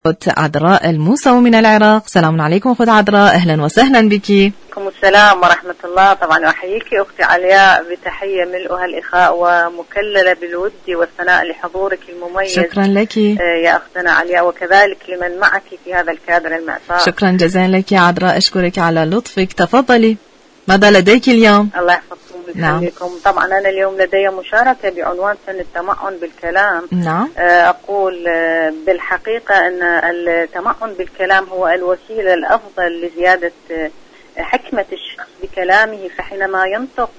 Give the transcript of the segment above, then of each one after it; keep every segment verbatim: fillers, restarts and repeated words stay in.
أخت عذراء الموسوي من العراق. سلام عليكم أخت عذراء، أهلا وسهلا بك. عليكم السلام ورحمة الله. طبعا أحييك أختي علياء بتحية ملؤها الإخاء ومكللة بالود والثناء لحضورك المميز. شكرا لك يا أختنا علياء، وكذلك لمن معك في هذا الكادر المأساة. شكرا جزيلا لك يا عذراء، أشكرك على لطفك. تفضلي، ماذا لديك اليوم؟ الله يحفظكم ويخليكم. نعم. طبعا أنا اليوم لدي مشاركة بعنوان فن التمعن بالكلام. نعم. أقول بالحقيقة أن التمعن بالكلام هو الوسيلة الأفضل لزيادة حكمة الشخص بكلامه، فحينما ينطق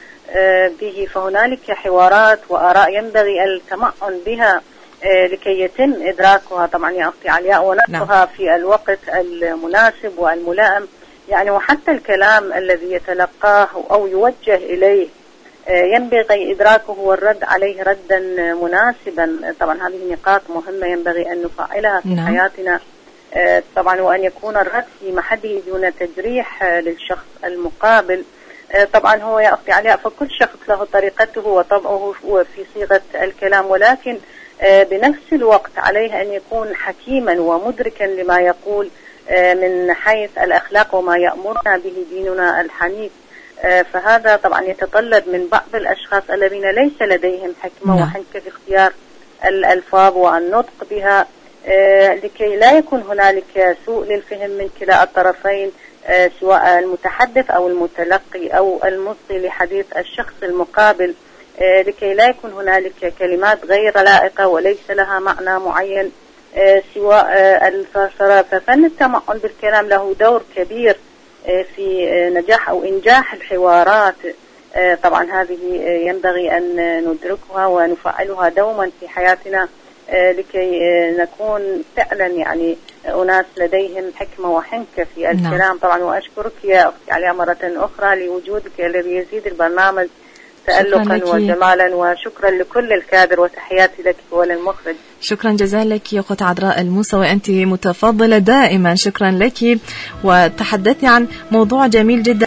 به فهنالك حوارات وآراء ينبغي التمعن بها لكي يتم إدراكها طبعا يا أختي علياء ونقلها في الوقت المناسب والملائم. يعني وحتى الكلام الذي يتلقاه أو يوجه إليه ينبغي إدراكه والرد عليه ردا مناسبا. طبعا هذه نقاط مهمة ينبغي أن نفعلها في نعم. حياتنا طبعا، وأن يكون الرد في محله دون تجريح للشخص المقابل. طبعا هو يا أختي علياء فكل شخص له طريقته وطبعه في صيغة الكلام، ولكن بنفس الوقت عليه أن يكون حكيما ومدركا لما يقول من حيث الأخلاق وما يأمرنا به ديننا الحنيف. فهذا طبعا يتطلب من بعض الأشخاص الذين ليس لديهم حكمة وحنكة في اختيار الألفاظ والنطق بها، لكي لا يكون هنالك سوء للفهم من كلا الطرفين، سواء المتحدث أو المتلقي أو المصغي لحديث الشخص المقابل، لكي لا يكون هنالك كلمات غير لائقة وليس لها معنى معين سواء الفسرة. ففن التمعن بالكلام له دور كبير في نجاح أو إنجاح الحوارات. طبعا هذه ينبغي أن ندركها ونفعلها دوما في حياتنا لكي نكون فعلا يعني أناس لديهم حكمة وحنكة في الكلام. طبعا وأشكرك يا أختي علياء مرة أخرى لوجودك الذي يزيد البرنامج تألقا وجمالا، وشكرا لكل الكادر وتحياتي لك وللمخرج. شكرا جزيلا لك يا أخت عذراء الموسوي، أنت متفضلة دائما. شكرا لك، وتحدثي عن موضوع جميل جدا.